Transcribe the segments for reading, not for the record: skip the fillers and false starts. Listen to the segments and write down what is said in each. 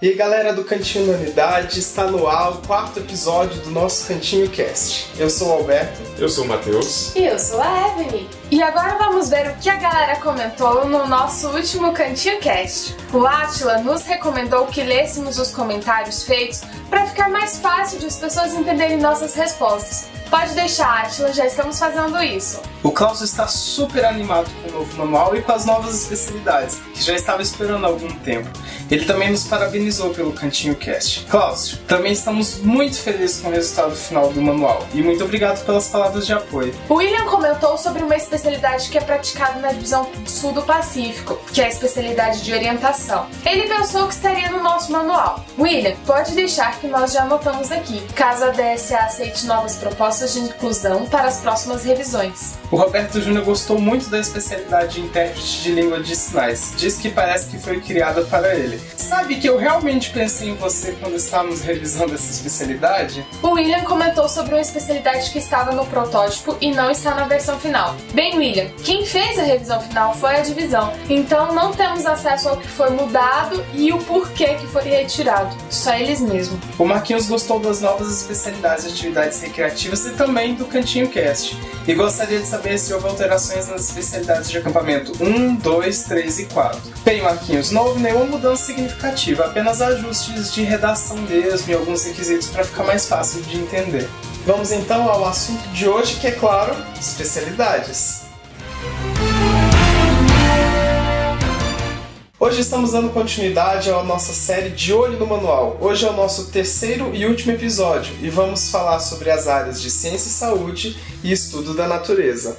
E aí, galera do Cantinho da Unidade, está no ar o 4º episódio do nosso Cantinho Cast. Eu sou o Alberto. Eu sou o Matheus. E eu sou a Evelyn. E agora vamos ver o que a galera comentou no nosso último Cantinho Cast. O Átila nos recomendou que lêssemos os comentários feitos para ficar mais fácil de as pessoas entenderem nossas respostas. Pode deixar, Átila, já estamos fazendo isso. O Klaus está super animado com o novo manual e com as novas especialidades, que já estava esperando há algum tempo. Ele também nos parabenizou pelo Cantinho Cast. Klaus, também estamos muito felizes com o resultado final do manual e muito obrigado pelas palavras de apoio. O William comentou sobre uma especialidade que é praticada na divisão sul do Pacífico, que é a especialidade de orientação. Ele pensou que estaria no nosso manual. William, pode deixar que nós já anotamos aqui, caso a DSA aceite novas propostas de inclusão para as próximas revisões. O Roberto Júnior gostou muito da especialidade de intérprete de língua de sinais. Diz que parece que foi criada para ele. Sabe que eu realmente pensei em você quando estávamos revisando essa especialidade? O William comentou sobre uma especialidade que estava no protótipo e não está na versão final. Bem, William, quem fez a revisão final foi a divisão, então não temos acesso ao que foi mudado e o porquê que foi retirado. Só eles mesmos. O Marquinhos gostou das novas especialidades de atividades recreativas e também do Cantinho Cast. E gostaria de saber se houve alterações nas especialidades de acampamento 1, 2, 3 e 4. Bem, Marquinhos, não houve nenhuma mudança significativa, apenas ajustes de redação mesmo e alguns requisitos para ficar mais fácil de entender. Vamos então ao assunto de hoje, que é, claro, especialidades. Hoje estamos dando continuidade à nossa série De Olho no Manual. Hoje é o nosso 3º e último episódio e vamos falar sobre as áreas de Ciência e Saúde e Estudo da Natureza.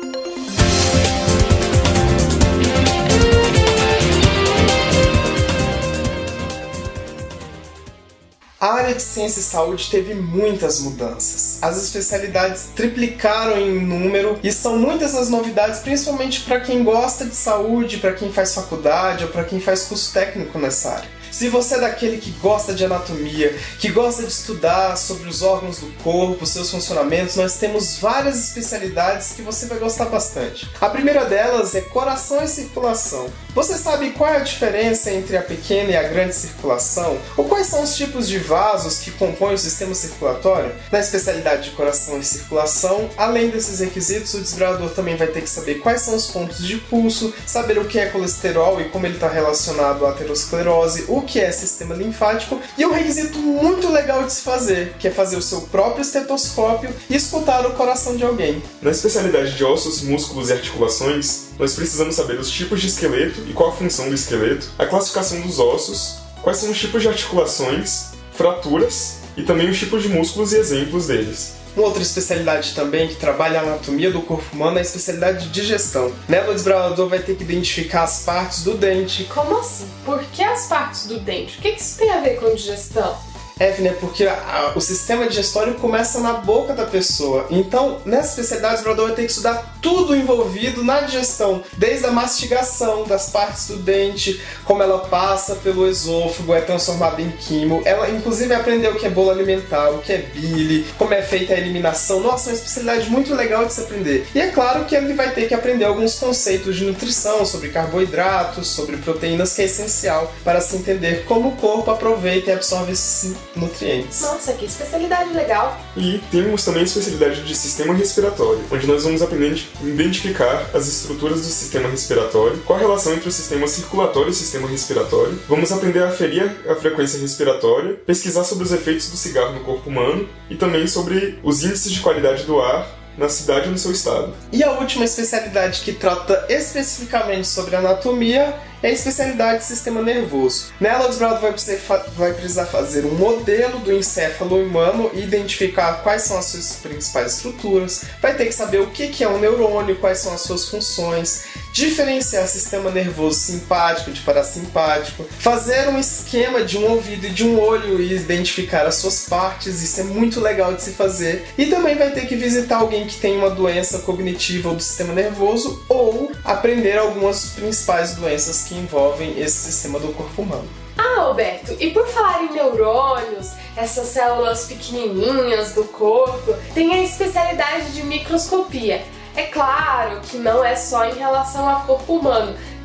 A área de Ciência e Saúde teve muitas mudanças. As especialidades triplicaram em número e são muitas as novidades, principalmente para quem gosta de saúde, para quem faz faculdade ou para quem faz curso técnico nessa área. Se você é daquele que gosta de anatomia, que gosta de estudar sobre os órgãos do corpo, seus funcionamentos, nós temos várias especialidades que você vai gostar bastante. A primeira delas é coração e circulação. Você sabe qual é a diferença entre a pequena e a grande circulação? Ou quais são os tipos de vasos que compõem o sistema circulatório? Na especialidade de coração e circulação, além desses requisitos, o desbravador também vai ter que saber quais são os pontos de pulso, saber o que é colesterol e como ele está relacionado à aterosclerose, o que é sistema linfático, e um requisito muito legal de se fazer, que é fazer o seu próprio estetoscópio e escutar o coração de alguém. Na especialidade de ossos, músculos e articulações, nós precisamos saber os tipos de esqueleto e qual a função do esqueleto, a classificação dos ossos, quais são os tipos de articulações, fraturas e também os tipos de músculos e exemplos deles. Uma outra especialidade também que trabalha a anatomia do corpo humano é a especialidade de digestão. Nela, o desbravador vai ter que identificar as partes do dente. Como assim? Por que as partes do dente? O que isso tem a ver com digestão? Evelyn, é porque o sistema digestório começa na boca da pessoa. Então, nessa especialidade, o desbravador vai ter que estudar tudo envolvido na digestão, desde a mastigação das partes do dente, como ela passa pelo esôfago, é transformada em quimo. Ela, inclusive, aprendeu o que é bolo alimentar, o que é bile, como é feita a eliminação. Nossa, é uma especialidade muito legal de se aprender. E é claro que ele vai ter que aprender alguns conceitos de nutrição, sobre carboidratos, sobre proteínas, que é essencial para se entender como o corpo aproveita e absorve esses nutrientes. Nossa, que especialidade legal! E temos também a especialidade de sistema respiratório, onde nós vamos aprender a identificar as estruturas do sistema respiratório, qual a relação entre o sistema circulatório e o sistema respiratório. Vamos aprender a aferir a frequência respiratória, pesquisar sobre os efeitos do cigarro no corpo humano e também sobre os índices de qualidade do ar na cidade ou no seu estado. E a última especialidade que trata especificamente sobre anatomia é a especialidade de sistema nervoso. Nela, o desbravador vai precisar fazer um modelo do encéfalo humano e identificar quais são as suas principais estruturas, vai ter que saber o que é um neurônio, quais são as suas funções, diferenciar sistema nervoso simpático de parasimpático, fazer um esquema de um ouvido e de um olho e identificar as suas partes, isso é muito legal de se fazer, e também vai ter que visitar alguém que tem uma doença cognitiva do sistema nervoso ou aprender algumas principais doenças que envolvem esse sistema do corpo humano. Ah, Alberto, e por falar em neurônios, essas células pequenininhas do corpo, tem a especialidade de microscopia. É claro que não é só em relação ao corpo humano,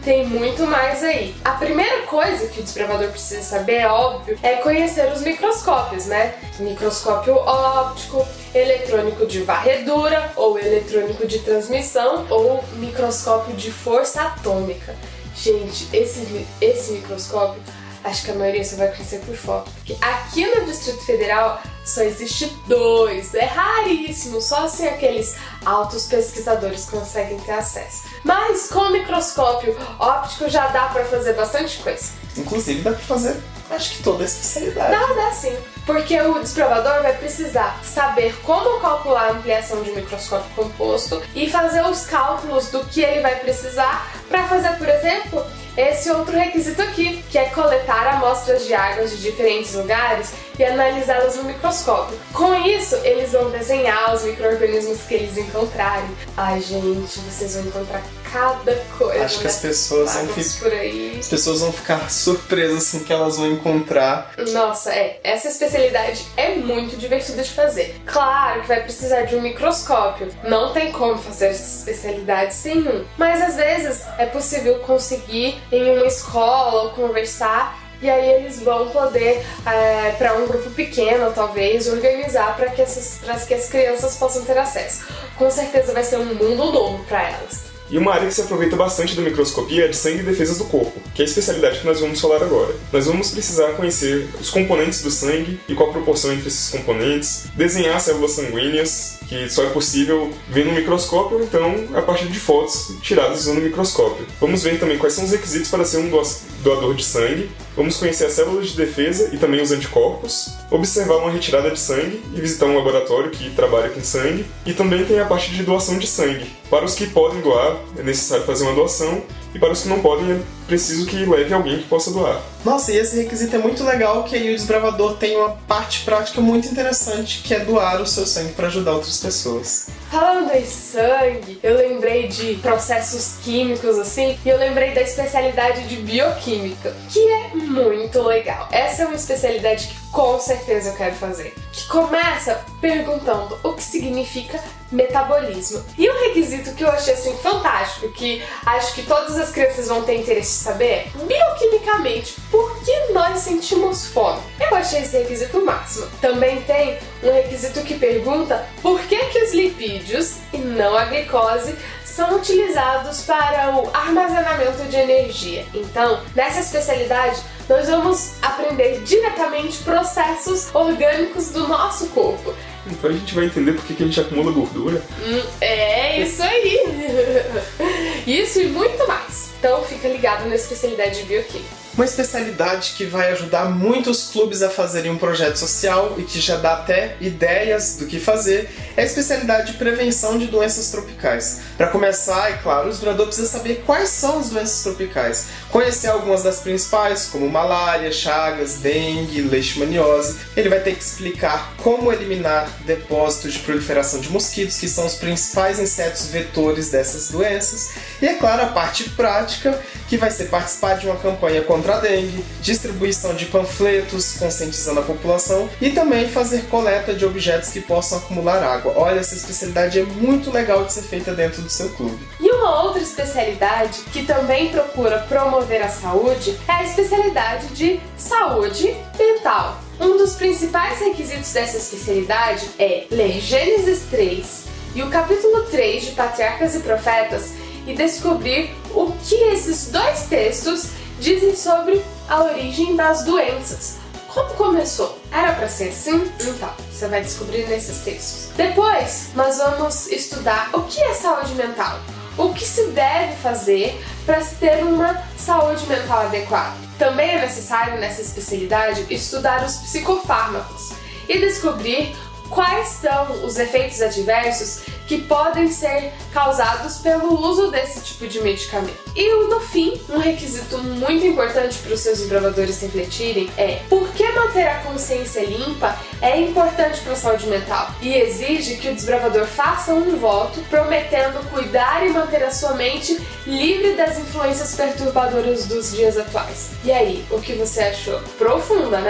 tem muito mais aí. A primeira coisa que o desbravador precisa saber, é óbvio, é conhecer os microscópios, né? Microscópio óptico, eletrônico de varredura, ou eletrônico de transmissão, ou microscópio de força atômica. Gente, esse microscópio, acho que a maioria só vai conhecer por foto, porque aqui no Distrito Federal só existe 2, é raríssimo, só assim aqueles altos pesquisadores conseguem ter acesso. Mas com o microscópio óptico já dá pra fazer bastante coisa. Inclusive dá pra fazer, acho que toda a especialidade. Dá sim, porque o desbravador vai precisar saber como calcular a ampliação de um microscópio composto e fazer os cálculos do que ele vai precisar para fazer, por exemplo, esse outro requisito aqui, que é coletar amostras de águas de diferentes lugares e analisá-las no microscópio. Com isso, eles vão desenhar os micro-organismos que eles encontrarem. Ai, gente, vocês vão encontrar cada coisa. Acho que as pessoas vão ficar surpresas com o que elas vão encontrar. Nossa, essa especialidade é muito divertida de fazer. Claro que vai precisar de um microscópio. Não tem como fazer essa especialidade sem um. Mas às vezes é possível conseguir em uma escola ou conversar. E aí eles vão poder, para um grupo pequeno, talvez, organizar para que as crianças possam ter acesso. Com certeza vai ser um mundo novo para elas. E uma área que se aproveita bastante da microscopia é de sangue e defesas do corpo, que é a especialidade que nós vamos falar agora. Nós vamos precisar conhecer os componentes do sangue e qual a proporção entre esses componentes, desenhar células sanguíneas, que só é possível ver no microscópio ou então a partir de fotos tiradas usando o microscópio. Vamos ver também quais são os requisitos para ser um doador de sangue, vamos conhecer as células de defesa e também os anticorpos, observar uma retirada de sangue e visitar um laboratório que trabalha com sangue, e também tem a parte de doação de sangue. Para os que podem doar, é necessário fazer uma doação, e para os que não podem, é preciso que leve alguém que possa doar. Nossa, e esse requisito é muito legal, que aí o desbravador tem uma parte prática muito interessante, que é doar o seu sangue para ajudar outras pessoas. Falando em sangue, eu lembrei de processos químicos assim, e eu lembrei da especialidade de bioquímica, que é muito legal. Essa é uma especialidade que com certeza eu quero fazer. Que começa perguntando o que significa metabolismo. E um requisito que eu achei assim fantástico, que acho que todas as crianças vão ter interesse em saber, bioquimicamente, por que nós sentimos fome? Eu achei esse requisito o máximo. Também tem um requisito que pergunta por que os lipídios, e não a glicose, são utilizados para o armazenamento de energia. Então, nessa especialidade, nós vamos aprender diretamente processos orgânicos do nosso corpo. Então a gente vai entender por que a gente acumula gordura. É isso aí! Isso e muito mais. Então fica ligado na especialidade de bioquímica. Uma especialidade que vai ajudar muitos clubes a fazerem um projeto social e que já dá até ideias do que fazer é a especialidade de prevenção de doenças tropicais. Para começar, é claro, o desbravador precisa saber quais são as doenças tropicais, conhecer algumas das principais, como malária, chagas, dengue, leishmaniose. Ele vai ter que explicar como eliminar depósitos de proliferação de mosquitos, que são os principais insetos vetores dessas doenças. E, é claro, a parte prática, que vai ser participar de uma campanha contra a dengue, distribuição de panfletos conscientizando a população e também fazer coleta de objetos que possam acumular água. Olha, essa especialidade é muito legal de ser feita dentro do seu clube. E uma outra especialidade que também procura promover a saúde é a especialidade de saúde mental. Um dos principais requisitos dessa especialidade é ler Gênesis 3 e o capítulo 3 de Patriarcas e Profetas e descobrir o que esses dois textos dizem sobre a origem das doenças. Como começou? Era para ser assim? Então, você vai descobrir nesses textos. Depois, nós vamos estudar o que é saúde mental, o que se deve fazer para se ter uma saúde mental adequada. Também é necessário, nessa especialidade, estudar os psicofármacos e descobrir quais são os efeitos adversos que podem ser causados pelo uso desse tipo de medicamento. E no fim, um requisito muito importante para os seus desbravadores refletirem é por que manter a consciência limpa é importante para a saúde mental e exige que o desbravador faça um voto prometendo cuidar e manter a sua mente livre das influências perturbadoras dos dias atuais. E aí, o que você achou? Profunda, né?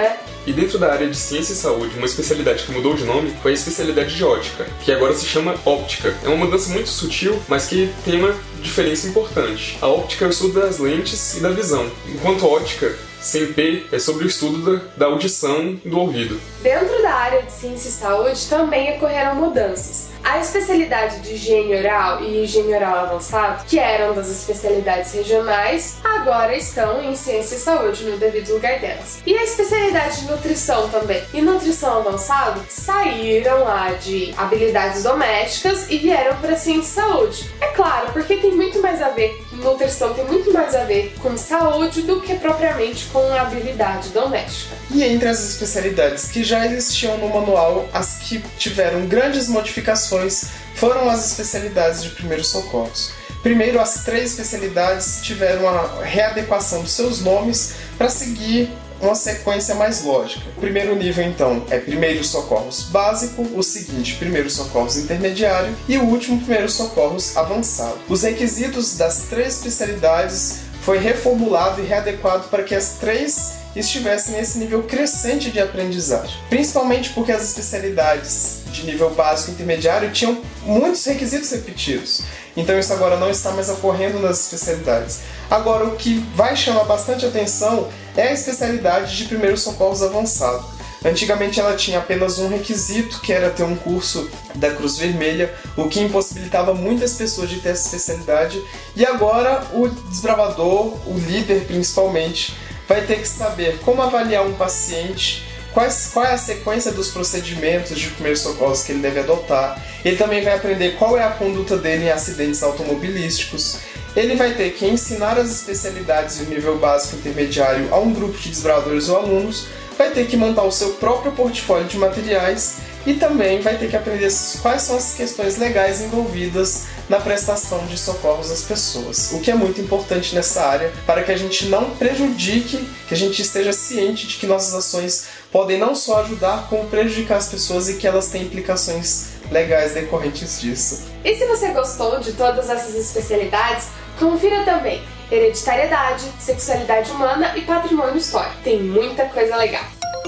E dentro da área de ciência e saúde, uma especialidade que mudou de nome foi a especialidade de ótica, que agora se chama óptica. É uma mudança muito sutil, mas que tem uma diferença importante. A óptica é o estudo das lentes e da visão, enquanto ótica, sem P, é sobre o estudo da audição do ouvido. Dentro da área de ciência e saúde também ocorreram mudanças. A especialidade de higiene oral e higiene oral avançado, que eram das especialidades regionais, agora estão em ciência e saúde no devido lugar delas. E a especialidade de nutrição também e nutrição avançado saíram lá de habilidades domésticas e vieram para ciência e saúde. É claro, porque tem muito mais a ver, nutrição tem muito mais a ver com saúde do que propriamente com habilidade doméstica. E entre as especialidades que já existiam no manual, as que tiveram grandes modificações foram as especialidades de primeiros socorros. Primeiro, as 3 especialidades tiveram a readequação dos seus nomes para seguir uma sequência mais lógica. O primeiro nível, então, é Primeiros Socorros Básico, o seguinte, Primeiros Socorros Intermediário e o último, Primeiros Socorros Avançado. Os requisitos das 3 especialidades foi reformulado e readequado para que as 3 estivessem nesse nível crescente de aprendizagem. Principalmente porque as especialidades de nível básico e intermediário tinham muitos requisitos repetidos. Então isso agora não está mais ocorrendo nas especialidades. Agora, o que vai chamar bastante atenção é a especialidade de primeiros socorros avançado. Antigamente ela tinha apenas um requisito, que era ter um curso da Cruz Vermelha, o que impossibilitava muitas pessoas de ter essa especialidade. E agora o desbravador, o líder principalmente, vai ter que saber como avaliar um paciente, qual é a sequência dos procedimentos de primeiros socorros que ele deve adotar. Ele também vai aprender qual é a conduta dele em acidentes automobilísticos. Ele vai ter que ensinar as especialidades de nível básico e intermediário a um grupo de desbravadores ou alunos, vai ter que montar o seu próprio portfólio de materiais e também vai ter que aprender quais são as questões legais envolvidas na prestação de socorros às pessoas, o que é muito importante nessa área para que a gente não prejudique, que a gente esteja ciente de que nossas ações podem não só ajudar, como prejudicar as pessoas e que elas têm implicações legais decorrentes disso. E se você gostou de todas essas especialidades, confira também hereditariedade, sexualidade humana e patrimônio histórico. Tem muita coisa legal.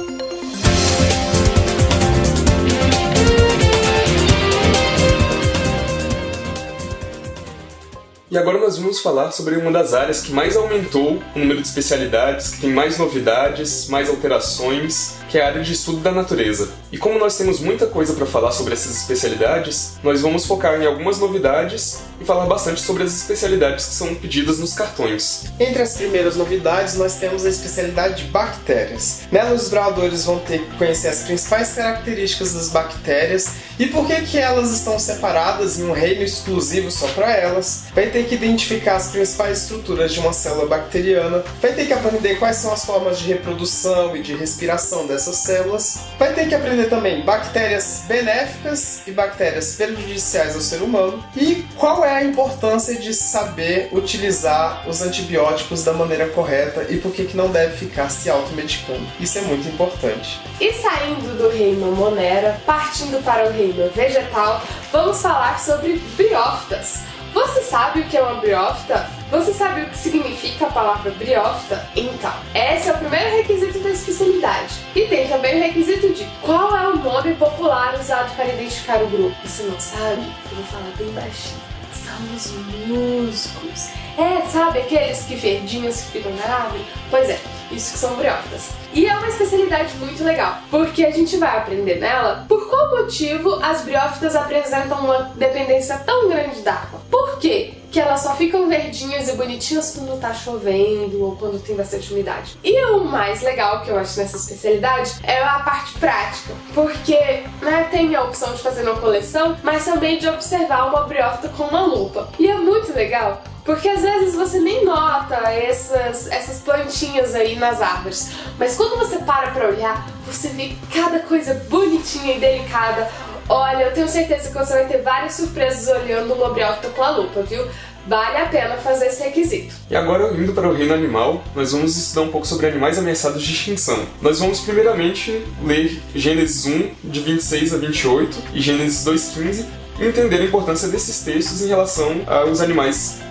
E agora nós vamos falar sobre uma das áreas que mais aumentou o número de especialidades, que tem mais novidades, mais alterações, que é a área de estudo da natureza. E como nós temos muita coisa para falar sobre essas especialidades, nós vamos focar em algumas novidades e falar bastante sobre as especialidades que são pedidas nos cartões. Entre as primeiras novidades, nós temos a especialidade de bactérias. Nela, os desbravadores vão ter que conhecer as principais características das bactérias e por que elas estão separadas em um reino exclusivo só para elas. Vai ter que identificar as principais estruturas de uma célula bacteriana. Vai ter que aprender quais são as formas de reprodução e de respiração dessas células. Vai ter que aprender também bactérias benéficas e bactérias prejudiciais ao ser humano. E qual é a importância de saber utilizar os antibióticos da maneira correta e por que não deve ficar se automedicando. Isso é muito importante. E saindo do reino Monera, partindo para o reino vegetal, vamos falar sobre briófitas. Você sabe o que é uma briófita? Você sabe o que significa a palavra briófita? Então, esse é o primeiro requisito da especialidade. E tem também o requisito de qual é o nome popular usado para identificar o grupo. Você não sabe? Eu vou falar bem baixinho. São os músicos. Sabe aqueles que verdinhos que ficam na árvore? Pois é, isso que são briófitas. E é uma especialidade muito legal, porque a gente vai aprender nela por qual motivo as briófitas apresentam uma dependência tão grande da água. Por quê? Que elas só ficam verdinhas e bonitinhas quando tá chovendo ou quando tem bastante umidade. E o mais legal que eu acho nessa especialidade é a parte prática, porque tem a opção de fazer uma coleção, mas também de observar uma briófita com uma lupa. E é muito legal, porque às vezes você nem nota essas plantinhas aí nas árvores, mas quando você para pra olhar, você vê cada coisa bonitinha e delicada. Olha, eu tenho certeza que você vai ter várias surpresas olhando uma briófita com a lupa, viu? Vale a pena fazer esse requisito. E agora, indo para o reino animal, nós vamos estudar um pouco sobre animais ameaçados de extinção. Nós vamos primeiramente ler Gênesis 1, de 26 a 28, e Gênesis 2:15, e entender a importância desses textos em relação aos animais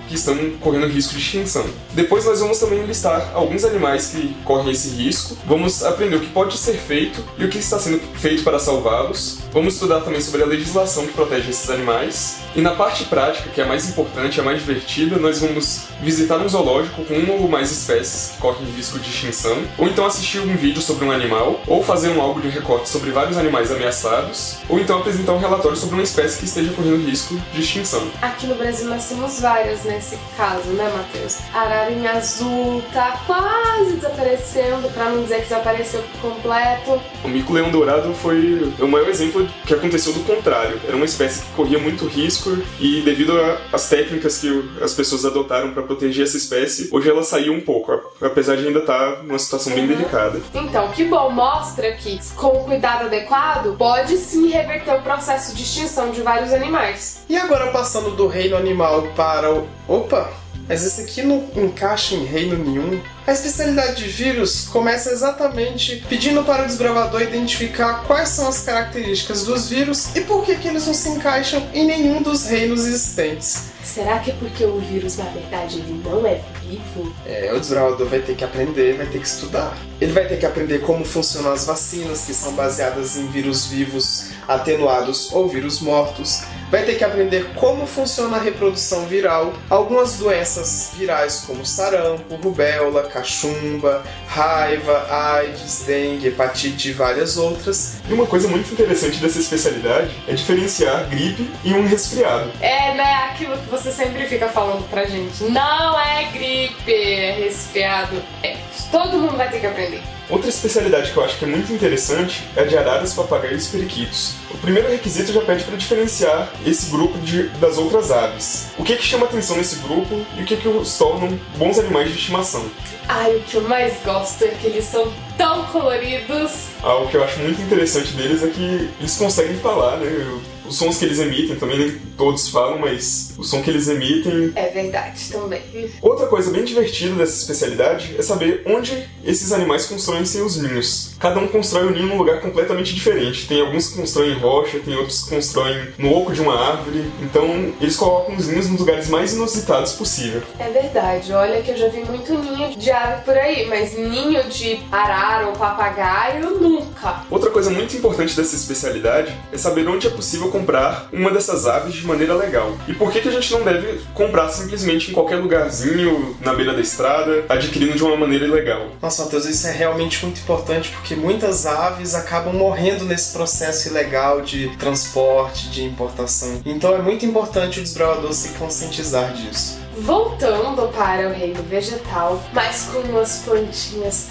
que estão correndo risco de extinção. Depois nós vamos também listar alguns animais que correm esse risco, vamos aprender o que pode ser feito e o que está sendo feito para salvá-los, vamos estudar também sobre a legislação que protege esses animais, e na parte prática, que é a mais importante, a mais divertida, nós vamos visitar um zoológico com uma ou mais espécies que correm risco de extinção, ou então assistir um vídeo sobre um animal, ou fazer um álbum de recorte sobre vários animais ameaçados, ou então apresentar um relatório sobre uma espécie que esteja correndo risco de extinção. Aqui no Brasil nós temos várias nesse caso, né, Matheus? Ararinha azul tá quase desaparecendo, pra não dizer que desapareceu por completo. O mico-leão dourado foi o maior exemplo que aconteceu do contrário. Era uma espécie que corria muito risco e devido às técnicas que as pessoas adotaram para proteger essa espécie, hoje ela saiu um pouco, apesar de ainda estar numa situação bem delicada. Então, que bom, mostra que com cuidado adequado pode sim reverter o processo de extinção de vários animais. E agora passando do reino animal para o... Opa! Mas esse aqui não encaixa em reino nenhum. A especialidade de vírus começa exatamente pedindo para o desbravador identificar quais são as características dos vírus e por que eles não se encaixam em nenhum dos reinos existentes. Será que é porque o vírus, na verdade, ele não é vivo? O desbravador vai ter que aprender, vai ter que estudar. Ele vai ter que aprender como funcionam as vacinas, que são baseadas em vírus vivos, atenuados ou vírus mortos. Vai ter que aprender como funciona a reprodução viral, algumas doenças virais como sarampo, rubéola, cachumba, raiva, AIDS, dengue, hepatite e várias outras. E uma coisa muito interessante dessa especialidade é diferenciar gripe e um resfriado. É, né? Aquilo que você sempre fica falando pra gente. Não é gripe, é resfriado. Todo mundo vai ter que aprender. Outra especialidade que eu acho que é muito interessante é a de araras, papagaios e periquitos. O primeiro requisito já pede para diferenciar esse grupo das outras aves. O que chama atenção nesse grupo e o que os tornam bons animais de estimação. Ai, o que eu mais gosto é que eles são tão coloridos. O que eu acho muito interessante deles é que eles conseguem falar, né? Os sons que eles emitem, também nem todos falam, mas o som que eles emitem... É verdade, também. Outra coisa bem divertida dessa especialidade é saber onde esses animais constroem seus ninhos. Cada um constrói o ninho num lugar completamente diferente. Tem alguns que constroem em rocha, tem outros que constroem no oco de uma árvore. Então, eles colocam os ninhos nos lugares mais inusitados possível. É verdade. Olha que eu já vi muito ninho de ave por aí, mas ninho de arara ou papagaio, nunca. Outra coisa muito importante dessa especialidade é saber onde é possível comprar uma dessas aves de maneira legal. E por que a gente não deve comprar simplesmente em qualquer lugarzinho, na beira da estrada, adquirindo de uma maneira ilegal? Nossa, Matheus, isso é realmente muito importante porque muitas aves acabam morrendo nesse processo ilegal de transporte, de importação. Então é muito importante o desbravador se conscientizar disso. Voltando para o reino vegetal, mas com umas plantinhas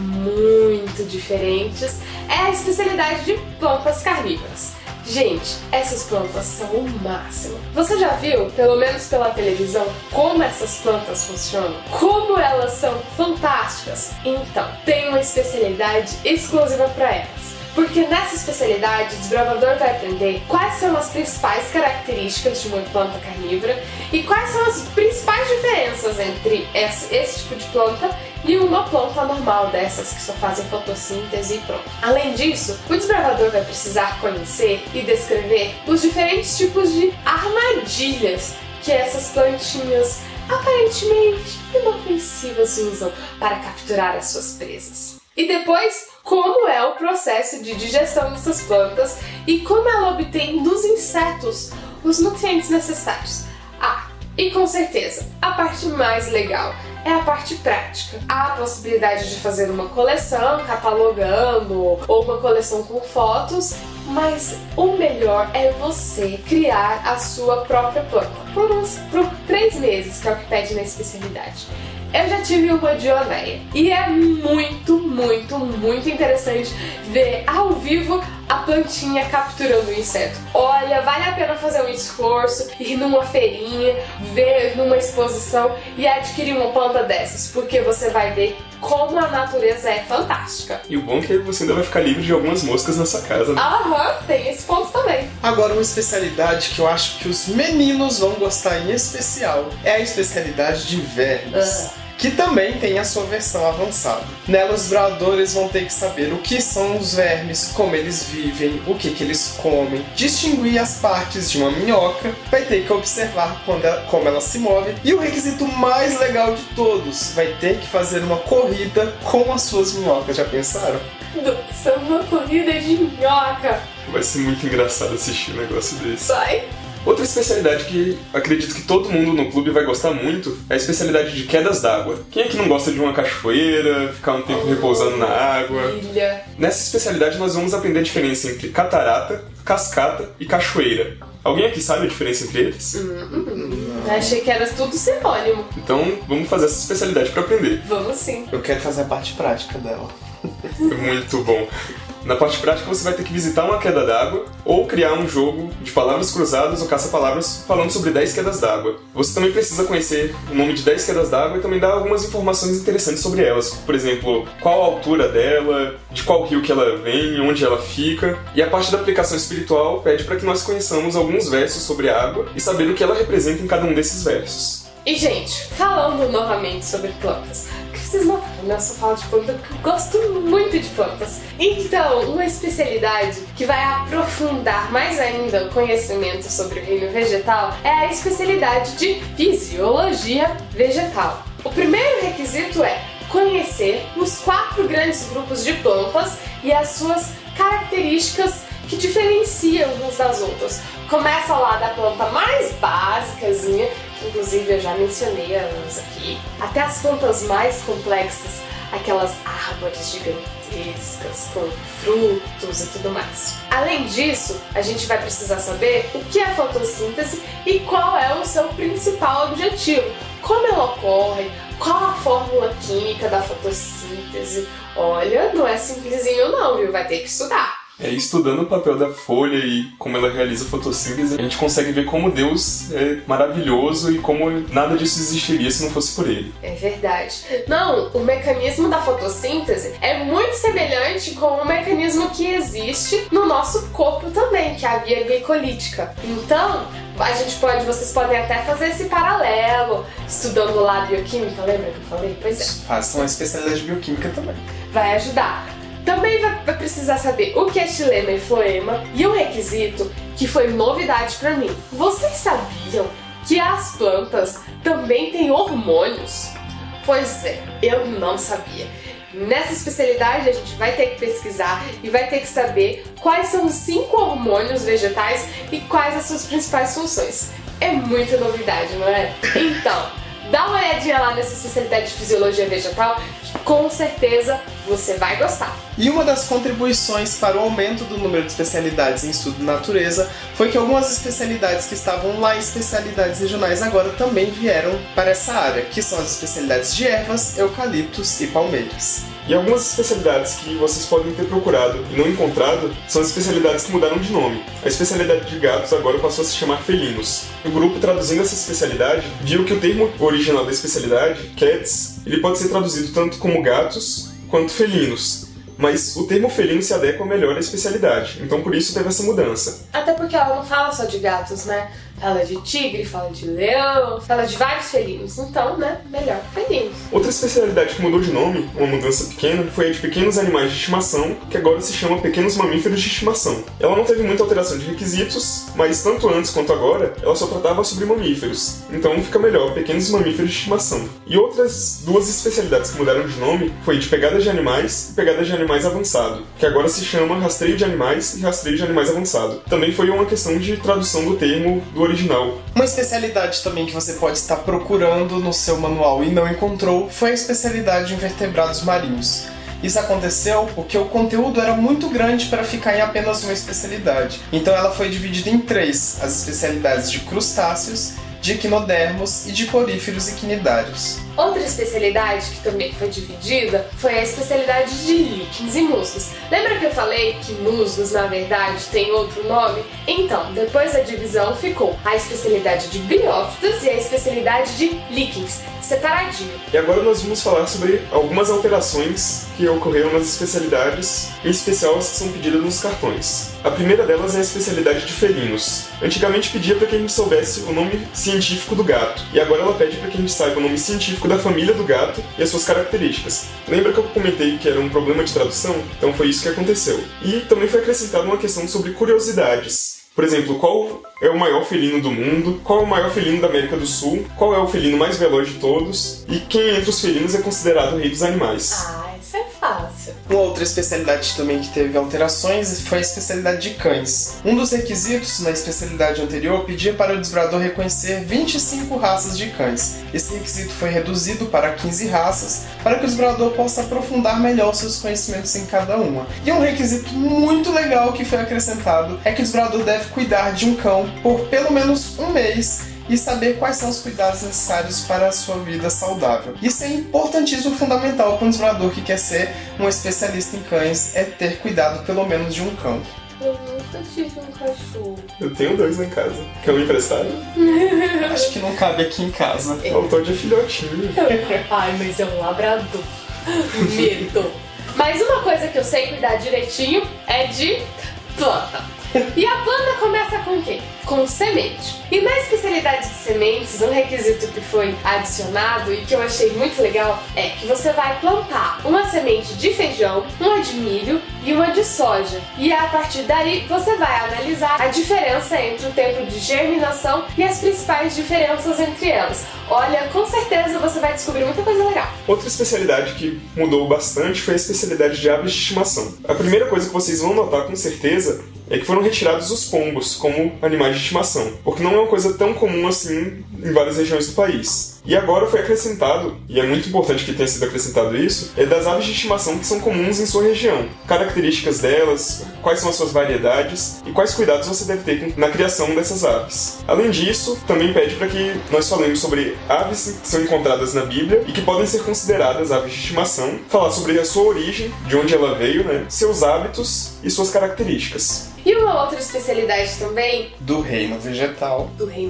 muito diferentes, é a especialidade de plantas carnívoras. Gente, essas plantas são o máximo. Você já viu, pelo menos pela televisão, como essas plantas funcionam? Como elas são fantásticas? Então, tem uma especialidade exclusiva para elas. Porque nessa especialidade, o desbravador vai aprender quais são as principais características de uma planta carnívora e quais são as principais diferenças entre esse tipo de planta e uma planta normal dessas que só fazem fotossíntese e pronto. Além disso, o desbravador vai precisar conhecer e descrever os diferentes tipos de armadilhas que essas plantinhas aparentemente inofensivas usam para capturar as suas presas. E depois, como é o processo de digestão dessas plantas e como ela obtém dos insetos os nutrientes necessários. E com certeza, a parte mais legal é a parte prática. Há a possibilidade de fazer uma coleção catalogando ou uma coleção com fotos, mas o melhor é você criar a sua própria planta por 3 meses, que é o que pede na especialidade. Eu já tive uma dionéia e é muito, muito, muito interessante ver ao vivo a plantinha capturando o inseto. Olha, vale a pena fazer um esforço, ir numa feirinha, ver numa exposição e adquirir uma planta dessas, porque você vai ver como a natureza é fantástica. E o bom é que você ainda vai ficar livre de algumas moscas na sua casa, né? Tem esse ponto também. Agora, uma especialidade que eu acho que os meninos vão gostar em especial é a especialidade de vermes. que também tem a sua versão avançada. Nela, os exploradores vão ter que saber o que são os vermes, como eles vivem, o que eles comem, distinguir as partes de uma minhoca, vai ter que observar como ela se move, e o requisito mais legal de todos, vai ter que fazer uma corrida com as suas minhocas. Já pensaram? Nossa, uma corrida de minhoca! Vai ser muito engraçado assistir um negócio desse. Vai! Outra especialidade que acredito que todo mundo no clube vai gostar muito é a especialidade de quedas d'água. Quem é que não gosta de uma cachoeira, ficar um tempo repousando na água? Filha. Nessa especialidade nós vamos aprender a diferença entre catarata, cascata e cachoeira. Alguém aqui sabe a diferença entre eles? Achei que era tudo sinônimo. Então vamos fazer essa especialidade para aprender. Vamos sim. Eu quero fazer a parte prática dela. Muito bom. Na parte prática você vai ter que visitar uma queda d'água ou criar um jogo de palavras cruzadas ou caça-palavras falando sobre 10 quedas d'água. Você também precisa conhecer o nome de 10 quedas d'água e também dar algumas informações interessantes sobre elas. Por exemplo, qual a altura dela, de qual rio que ela vem, onde ela fica. E a parte da aplicação espiritual pede para que nós conheçamos alguns versos sobre a água e saber o que ela representa em cada um desses versos. E, gente, falando novamente sobre plantas, que vocês notaram, né? Eu só falo de planta porque eu gosto muito de plantas. Então, uma especialidade que vai aprofundar mais ainda o conhecimento sobre o reino vegetal é a especialidade de fisiologia vegetal. O primeiro requisito é conhecer os 4 grandes grupos de plantas e as suas características que diferenciam umas das outras. Começa lá da planta mais básicazinha, que inclusive eu já mencionei elas aqui, até as plantas mais complexas, aquelas árvores gigantescas com frutos e tudo mais. Além disso, a gente vai precisar saber o que é a fotossíntese e qual é o seu principal objetivo, como ela ocorre, qual a fórmula química da fotossíntese. Olha, não é simplesinho não, viu? Vai ter que estudar. Estudando o papel da folha e como ela realiza a fotossíntese, a gente consegue ver como Deus é maravilhoso e como nada disso existiria se não fosse por ele. É verdade. Não, o mecanismo da fotossíntese é muito semelhante com o mecanismo que existe no nosso corpo também, que é a via glicolítica. Então, vocês podem até fazer esse paralelo, estudando lá a bioquímica, lembra que eu falei? Pois é. Façam uma especialidade de bioquímica também. Vai ajudar. Também vai precisar saber o que é xilema e floema e um requisito que foi novidade pra mim. Vocês sabiam que as plantas também têm hormônios? Pois é, eu não sabia. Nessa especialidade a gente vai ter que pesquisar e vai ter que saber quais são os 5 hormônios vegetais e quais as suas principais funções. É muita novidade, não é? Então, dá uma olhadinha lá nessa especialidade de fisiologia vegetal, que com certeza você vai gostar. E uma das contribuições para o aumento do número de especialidades em estudo de natureza foi que algumas especialidades que estavam lá em especialidades regionais agora também vieram para essa área, que são as especialidades de ervas, eucaliptos e palmeiras. E algumas especialidades que vocês podem ter procurado e não encontrado são as especialidades que mudaram de nome. A especialidade de gatos agora passou a se chamar felinos. O grupo, traduzindo essa especialidade, viu que o termo original da especialidade, cats, ele pode ser traduzido tanto como gatos quanto felinos. Mas o termo felino se adequa melhor à especialidade, então por isso teve essa mudança. Até porque ela não fala só de gatos, né? Fala de tigre, fala de leão, fala de vários felinos. Então, né? Melhor felinos. Outra especialidade que mudou de nome, uma mudança pequena, foi a de pequenos animais de estimação, que agora se chama pequenos mamíferos de estimação. Ela não teve muita alteração de requisitos, mas tanto antes quanto agora, ela só tratava sobre mamíferos. Então fica melhor, pequenos mamíferos de estimação. E outras 2 especialidades que mudaram de nome foi de pegadas de animais e pegadas de animais avançado, que agora se chama rastreio de animais e rastreio de animais avançado. Também foi uma questão de tradução do termo do original. Uma especialidade também que você pode estar procurando no seu manual e não encontrou foi a especialidade de invertebrados marinhos. Isso aconteceu porque o conteúdo era muito grande para ficar em apenas uma especialidade. Então ela foi dividida em 3, as especialidades de crustáceos, de equinodermos e de poríferos e quinidários. Outra especialidade que também foi dividida foi a especialidade de líquens e musgos. Lembra que eu falei que musgos, na verdade, tem outro nome? Então, depois da divisão ficou a especialidade de briófitas e a especialidade de líquens, separadinho. E agora nós vamos falar sobre algumas alterações que ocorreram nas especialidades, em especial as que são pedidas nos cartões. A primeira delas é a especialidade de felinos. Antigamente pedia para que a gente soubesse o nome científico do gato, e agora ela pede para que a gente saiba o nome científico específico da família do gato e as suas características. Lembra que eu comentei que era um problema de tradução? Então foi isso que aconteceu. E também foi acrescentada uma questão sobre curiosidades. Por exemplo, qual é o maior felino do mundo, qual é o maior felino da América do Sul, qual é o felino mais veloz de todos e quem entre os felinos é considerado o rei dos animais. Isso é fácil. Uma outra especialidade também que teve alterações foi a especialidade de cães. Um dos requisitos na especialidade anterior pedia para o desbravador reconhecer 25 raças de cães. Esse requisito foi reduzido para 15 raças para que o desbravador possa aprofundar melhor seus conhecimentos em cada uma. E um requisito muito legal que foi acrescentado é que o desbravador deve cuidar de um cão por pelo menos um mês e saber quais são os cuidados necessários para a sua vida saudável. Isso é importantíssimo, fundamental para um desbravador que quer ser um especialista em cães, é ter cuidado pelo menos de um cão. Eu nunca tive um cachorro. Eu tenho 2 lá em casa. Quer um emprestado? Acho que não cabe aqui em casa. O Todd é filhotinho. Ai, mas é um labrador. Medo. Mas uma coisa que eu sei cuidar direitinho é de planta. E a planta começa com o quê? Com semente. E na especialidade de sementes, um requisito que foi adicionado e que eu achei muito legal é que você vai plantar uma semente de feijão, uma de milho e uma de soja. E a partir daí você vai analisar a diferença entre o tempo de germinação e as principais diferenças entre elas. Olha, com certeza você vai descobrir muita coisa legal. Outra especialidade que mudou bastante foi a especialidade de aves de estimação. A primeira coisa que vocês vão notar com certeza é que foram retirados os pombos como animais de estimação, porque não é uma coisa tão comum assim em várias regiões do país. E agora foi acrescentado, e é muito importante que tenha sido acrescentado isso, é das aves de estimação que são comuns em sua região. Características delas, quais são as suas variedades e quais cuidados você deve ter na criação dessas aves. Além disso, também pede para que nós falemos sobre aves que são encontradas na Bíblia e que podem ser consideradas aves de estimação, falar sobre a sua origem, de onde ela veio, né, seus hábitos e suas características. E uma outra especialidade também Do reino vegetal,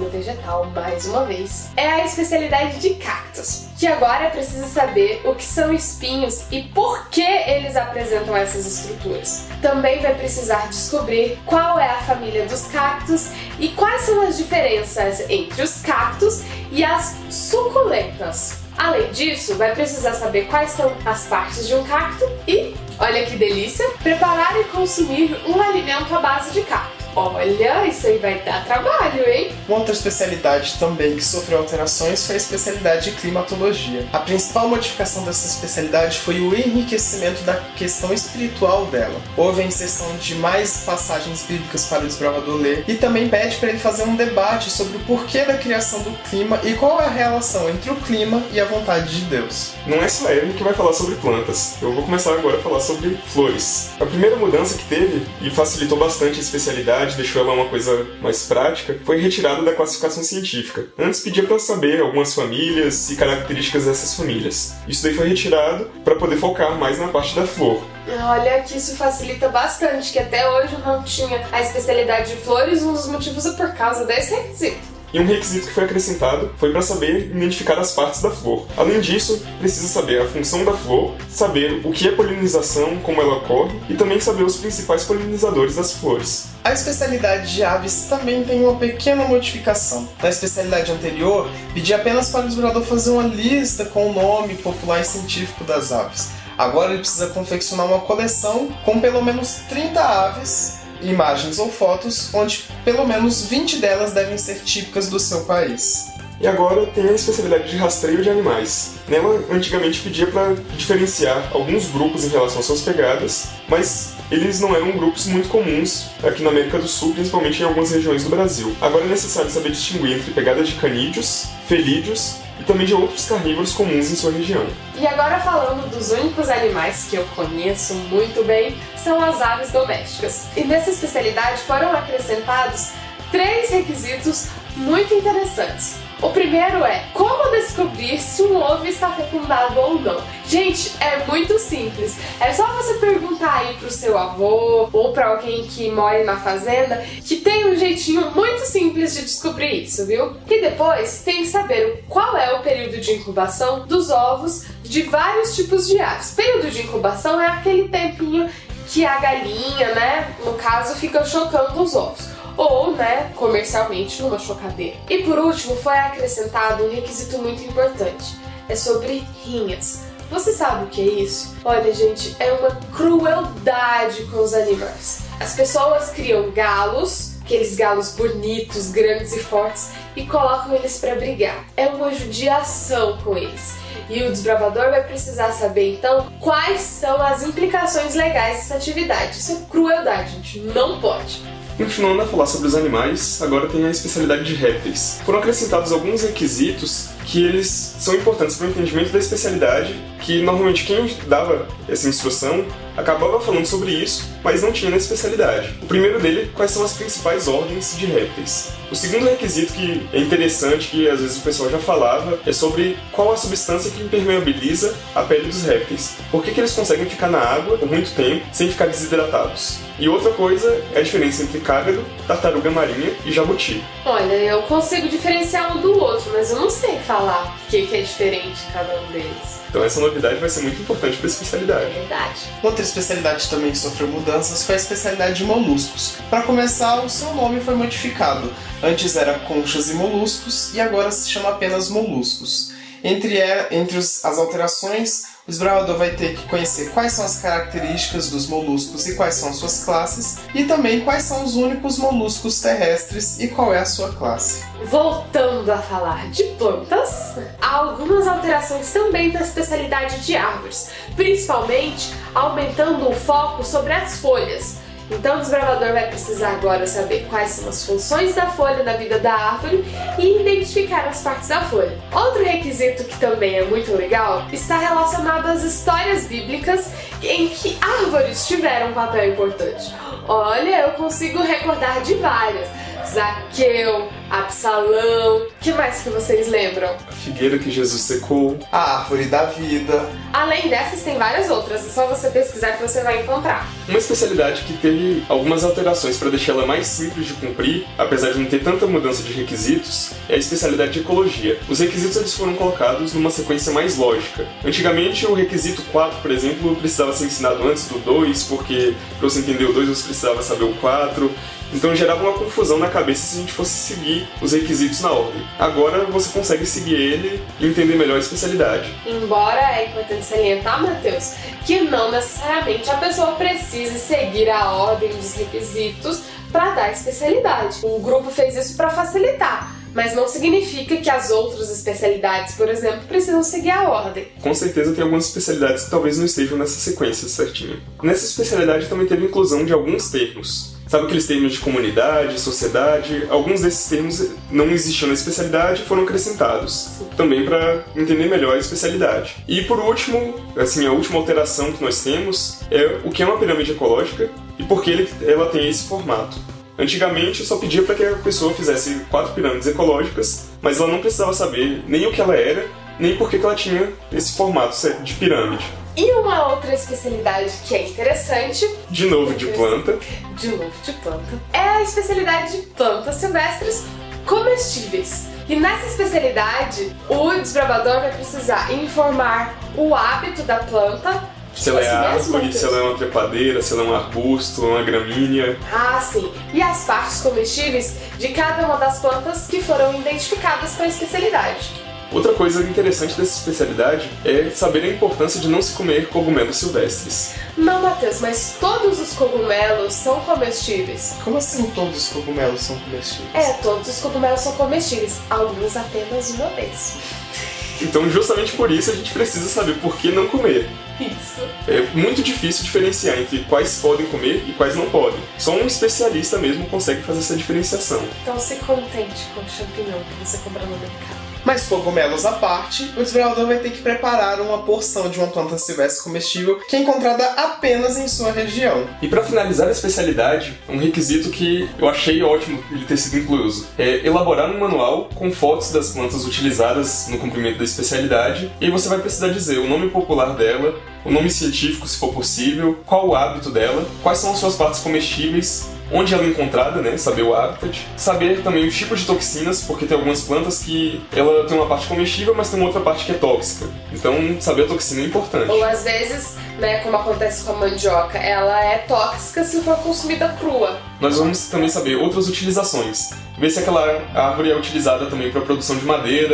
mais uma vez, é a especialidade de cactos, que agora precisa saber o que são espinhos e por que eles apresentam essas estruturas. Também vai precisar descobrir qual é a família dos cactos e quais são as diferenças entre os cactos e as suculentas. Além disso, vai precisar saber quais são as partes de um cacto e, olha que delícia, preparar e consumir um alimento à base de cacto. Olha, isso aí vai dar trabalho, hein? Uma outra especialidade também que sofreu alterações foi a especialidade de climatologia. A principal modificação dessa especialidade foi o enriquecimento da questão espiritual dela. Houve a inserção de mais passagens bíblicas para o desbravador ler e também pede para ele fazer um debate sobre o porquê da criação do clima e qual é a relação entre o clima e a vontade de Deus. Não é só ele que vai falar sobre plantas. Eu vou começar agora a falar sobre flores. A primeira mudança que teve, e facilitou bastante a especialidade, deixou ela uma coisa mais prática, foi retirada da classificação científica. Antes pedia para saber algumas famílias e características dessas famílias. Isso daí foi retirado para poder focar mais na parte da flor. Olha que isso facilita bastante, que até hoje eu não tinha a especialidade de flores, um dos motivos é por causa desse requisito. E um requisito que foi acrescentado foi para saber identificar as partes da flor. Além disso, precisa saber a função da flor, saber o que é polinização, como ela ocorre, e também saber os principais polinizadores das flores. A especialidade de aves também tem uma pequena modificação. Na especialidade anterior, pedia apenas para o desbravador fazer uma lista com o nome popular e científico das aves. Agora ele precisa confeccionar uma coleção com pelo menos 30 aves, imagens ou fotos, onde pelo menos 20 delas devem ser típicas do seu país. E agora tem a especialidade de rastreio de animais. Nela, antigamente pedia para diferenciar alguns grupos em relação às suas pegadas, mas eles não eram grupos muito comuns aqui na América do Sul, principalmente em algumas regiões do Brasil. Agora é necessário saber distinguir entre pegadas de canídeos, felídeos e também de outros carnívoros comuns em sua região. E agora falando dos únicos animais que eu conheço muito bem, são as aves domésticas. E nessa especialidade foram acrescentados 3 requisitos muito interessantes. O primeiro é como descobrir se um ovo está fecundado ou não. Gente, é muito simples. É só você perguntar aí pro seu avô ou pra alguém que mora na fazenda, que tem um jeitinho muito simples de descobrir isso, viu? E depois tem que saber qual é o período de incubação dos ovos de vários tipos de aves. Período de incubação é aquele tempinho que a galinha, né, no caso, fica chocando os ovos. Ou, né, comercialmente numa chocadeira. E por último, foi acrescentado um requisito muito importante. é sobre rinhas. Você sabe o que é isso? Olha, gente, é uma crueldade com os animais. As pessoas criam galos, aqueles galos bonitos, grandes e fortes, e colocam eles pra brigar. É uma judiação com eles. E o desbravador vai precisar saber, então, quais são as implicações legais dessa atividade. Isso é crueldade, gente. Não pode. Continuando a falar sobre os animais, agora tem a especialidade de répteis. Foram acrescentados alguns requisitos que eles são importantes para o entendimento da especialidade, que normalmente quem dava essa instrução acabava falando sobre isso, mas não tinha na especialidade. O primeiro dele, quais são as principais ordens de répteis. O segundo requisito que é interessante, que às vezes o pessoal já falava, é sobre qual a substância que impermeabiliza a pele dos répteis. Por que eles conseguem ficar na água por muito tempo sem ficar desidratados? E outra coisa é a diferença entre cágado, tartaruga marinha e jabuti. Olha, eu consigo diferenciar um do outro, mas eu não sei falar o que é diferente em cada um deles. Então essa novidade vai ser muito importante para a especialidade. Verdade. Outra especialidade também que sofreu mudanças foi a especialidade de moluscos. Para começar, o seu nome foi modificado. Antes era conchas e moluscos e agora se chama apenas moluscos. Entre as alterações, o desbravador vai ter que conhecer quais são as características dos moluscos e quais são as suas classes, e também quais são os únicos moluscos terrestres e qual é a sua classe. Voltando a falar de plantas, há algumas alterações também na especialidade de árvores, principalmente aumentando o foco sobre as folhas. Então o desbravador vai precisar agora saber quais são as funções da folha na vida da árvore e identificar as partes da folha. Outro requisito que também é muito legal está relacionado às histórias bíblicas em que árvores tiveram um papel importante. Olha, eu consigo recordar de várias. Zaqueu, Absalão, que mais que vocês lembram? A figueira que Jesus secou. A árvore da vida. Além dessas, tem várias outras, é só você pesquisar que você vai encontrar. Uma especialidade que teve algumas alterações para deixar ela mais simples de cumprir, apesar de não ter tanta mudança de requisitos, é a especialidade de ecologia. Os requisitos eles foram colocados numa sequência mais lógica. Antigamente, o requisito 4, por exemplo, precisava ser ensinado antes do 2, porque para você entender o 2 você precisava saber o 4. Então gerava uma confusão na cabeça se a gente fosse seguir os requisitos na ordem. Agora você consegue seguir ele e entender melhor a especialidade. Embora é importante salientar, Matheus, que não necessariamente a pessoa precise seguir a ordem dos requisitos para dar especialidade. O grupo fez isso para facilitar, mas não significa que as outras especialidades, por exemplo, precisam seguir a ordem. Com certeza tem algumas especialidades que talvez não estejam nessa sequência certinha. Nessa especialidade também teve inclusão de alguns termos. Sabe aqueles termos de comunidade, sociedade? Alguns desses termos não existiam na especialidade e foram acrescentados. Também para entender melhor a especialidade. E por último, a última alteração que nós temos é o que é uma pirâmide ecológica e por que ela tem esse formato. Antigamente eu só pedia para que a pessoa fizesse 4 pirâmides ecológicas, mas ela não precisava saber nem o que ela era, nem por que ela tinha esse formato de pirâmide. E uma outra especialidade que é interessante... De novo de planta. É a especialidade de plantas silvestres comestíveis. E nessa especialidade, o desbravador vai precisar informar o hábito da planta. Se ela é árvore, se ela é uma trepadeira, se ela é um arbusto, uma gramínea. Ah, sim. E as partes comestíveis de cada uma das plantas que foram identificadas para a especialidade. Outra coisa interessante dessa especialidade é saber a importância de não se comer cogumelos silvestres. Não, Matheus, mas todos os cogumelos são comestíveis. Como assim todos os cogumelos são comestíveis? É, todos os cogumelos são comestíveis, alguns apenas uma vez. Então, justamente por isso, a gente precisa saber por que não comer. Isso. É muito difícil diferenciar entre quais podem comer e quais não podem. Só um especialista mesmo consegue fazer essa diferenciação. Então se contente com o champignon que você compra no mercado. Mas cogumelos à parte, o desbravador vai ter que preparar uma porção de uma planta silvestre comestível que é encontrada apenas em sua região. E para finalizar a especialidade, um requisito que eu achei ótimo ele ter sido incluso é elaborar um manual com fotos das plantas utilizadas no cumprimento da especialidade, e aí você vai precisar dizer o nome popular dela, o nome científico se for possível, qual o hábito dela, quais são as suas partes comestíveis, onde ela é encontrada, né, saber o habitat, saber também os tipos de toxinas, porque tem algumas plantas que ela tem uma parte comestível, mas tem uma outra parte que é tóxica. Então, saber a toxina é importante. Ou às vezes, né, como acontece com a mandioca, ela é tóxica se for consumida crua. Nós vamos também saber outras utilizações, ver se aquela árvore é utilizada também para a produção de madeira,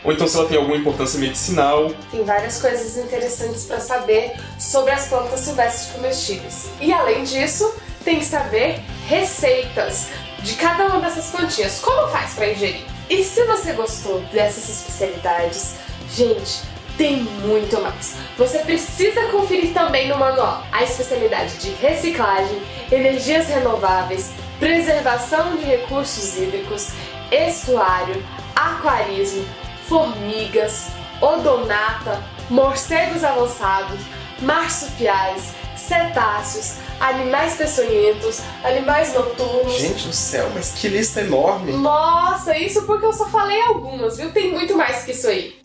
ou então se ela tem alguma importância medicinal. Tem várias coisas interessantes para saber sobre as plantas silvestres comestíveis. E além disso, tem que saber receitas de cada uma dessas plantinhas, como faz para ingerir. E se você gostou dessas especialidades, gente, tem muito mais. Você precisa conferir também no manual a especialidade de reciclagem, energias renováveis, preservação de recursos hídricos, estuário, aquarismo, formigas, odonata, morcegos avançados, marsupiais, cetáceos, animais peçonhentos, animais noturnos. Gente do céu, mas que lista enorme! Nossa, isso porque eu só falei algumas, viu? Tem muito mais que isso aí.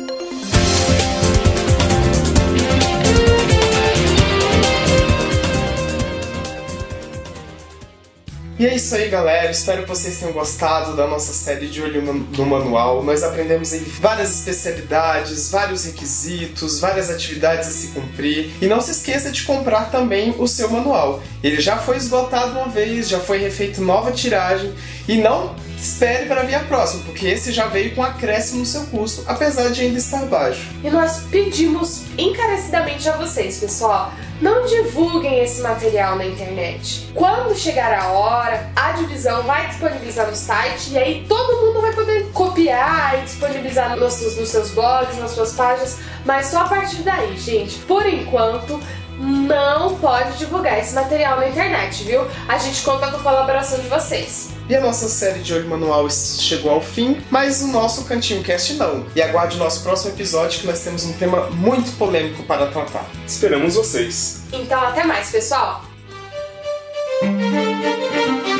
E é isso aí, galera. Espero que vocês tenham gostado da nossa série de Olho no Manual. Nós aprendemos aí várias especialidades, vários requisitos, várias atividades a se cumprir. E não se esqueça de comprar também o seu manual. Ele já foi esgotado uma vez, já foi refeito nova tiragem. E não espere para vir a próxima, porque esse já veio com acréscimo no seu custo, apesar de ainda estar baixo. E nós pedimos encarecidamente a vocês, pessoal, não divulguem esse material na internet. Quando chegar a hora, a divisão vai disponibilizar no site e aí todo mundo vai poder copiar e disponibilizar nos seus blogs, nas suas páginas, mas só a partir daí, gente. Por enquanto, não pode divulgar esse material na internet, viu? A gente conta com a colaboração de vocês. E a nossa série de Olho Manual chegou ao fim, mas o nosso Cantinho Cast não. E aguarde o nosso próximo episódio, que nós temos um tema muito polêmico para tratar. Esperamos vocês! Então até mais, pessoal!